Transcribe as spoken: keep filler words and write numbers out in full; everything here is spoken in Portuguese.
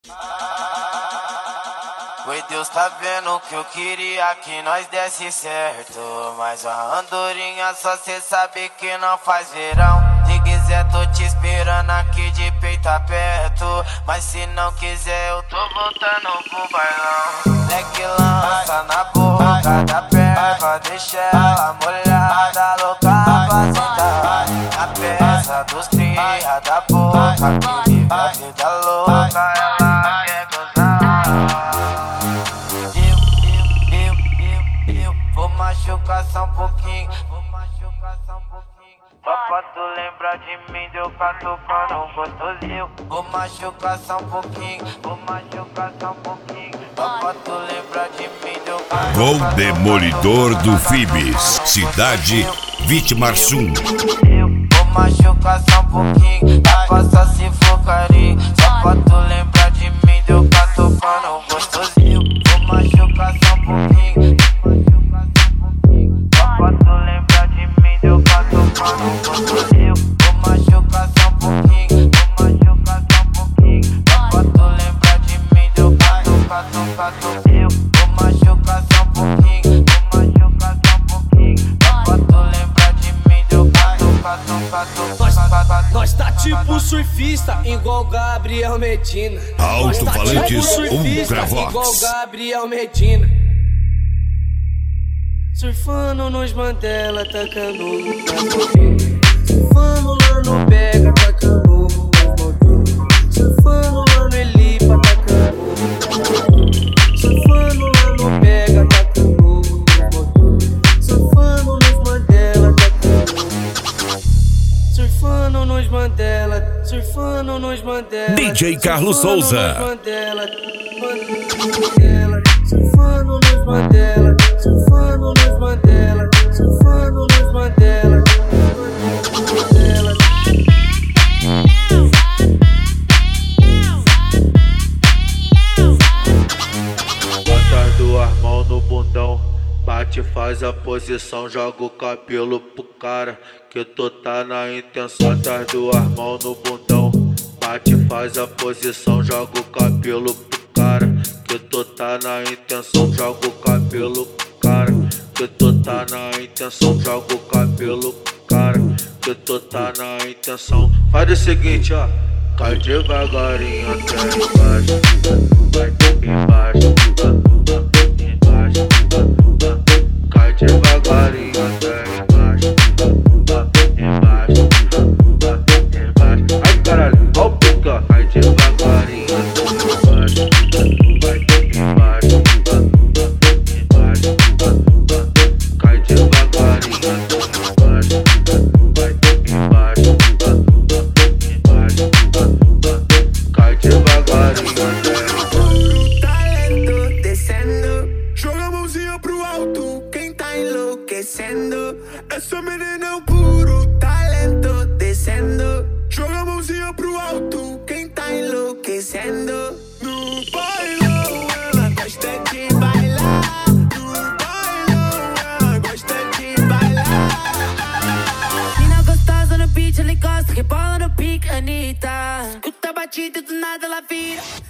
Oi, Deus tá vendo que eu queria que nós desse certo, mas a andorinha só cê sabe que não faz verão. Se quiser tô te esperando aqui de peito aberto, mas se não quiser eu tô voltando pro bailão. Leque lança na boca da perna, deixa ela molhada, louca pra sentar na peça dos cria da boca, que vive a vida louca, ela quer gozar. Vou machucar só um pouquinho, vou machucar só um pouquinho. Só pra tu lembrar de mim, deu catucando gostosinho. Vou machucar só um pouquinho, vou machucar só um pouquinho. Só pra tu lembrar de mim, deu catucando. O Demolidor do Fibes, Cidade Vitimarsum. Vou machucar só um pouquinho, dá pra só se for carinho. Só pra tu lembrar de mim, deu catucando gostosinho. Vou machucar só um pouquinho. Pra tu lembrar de mim, deu catucando gostosinho. Vou machucar só um pouquinho, vou machucar só um pouquinho. Pra tu lembrar de mim, deu catucando gostosinho. Vou machucar só um pouquinho, vou machucar só um pouquinho. Pra tu lembrar de mim, deu catucando gostosinho. Nós tá tipo surfista, igual Gabriel Medina. Alto-falantes Ultravox, igual Gabriel Medina. Surfando nos Mandela, tacando pra correr. Surfando lá no Pega, tacando nas Maldivas. Surfando lá no Elipa, tacando. Surfando lá no Pega, tacando nas Maldivas. Surfando nos Mandela, tacando. Surfando nos Mandela, surfando nos Mandela. D J Carlos Souza. Mandela, Mandela, surfando nos Mandela, surfando nos Mandela, surfando nos Mandela, Mandela. Bota as duas mãos no bundão, bate, faz a posição, joga o cabelo pro cara, que tu tá na intenção. Bota as duas mãos no bundão, bate, faz a posição, joga o cabelo pro cara, que tu tá na intenção. Joga o cabelo pro cara, que tu tá na intenção. Joga o cabelo pro cara, que tu tá na intenção. Faz o seguinte, ó, cai devagarinho até embaixo, vai embaixo, embaixo, cai devagarinho até embaixo, embaixo, embaixo. Ai caralho, ó o pica, cai devagarinho até embaixo, vai embaixo, embaixo, cai devagarinho até embaixo, vai embaixo, embaixo, cai devagarinho até embaixo. Talento descendo, joga a mãozinha pro alto, quem tá enlouquecendo. Essa menina é um puro talento descendo, joga a mãozinha pro alto, quem tá enlouquecendo. No bailão ela gosta de bailar, no bailão ela gosta de bailar. Mina gostosa no beat, ele gosta, rebola no pique, Anitta. Escuta a batida do nada ela vira.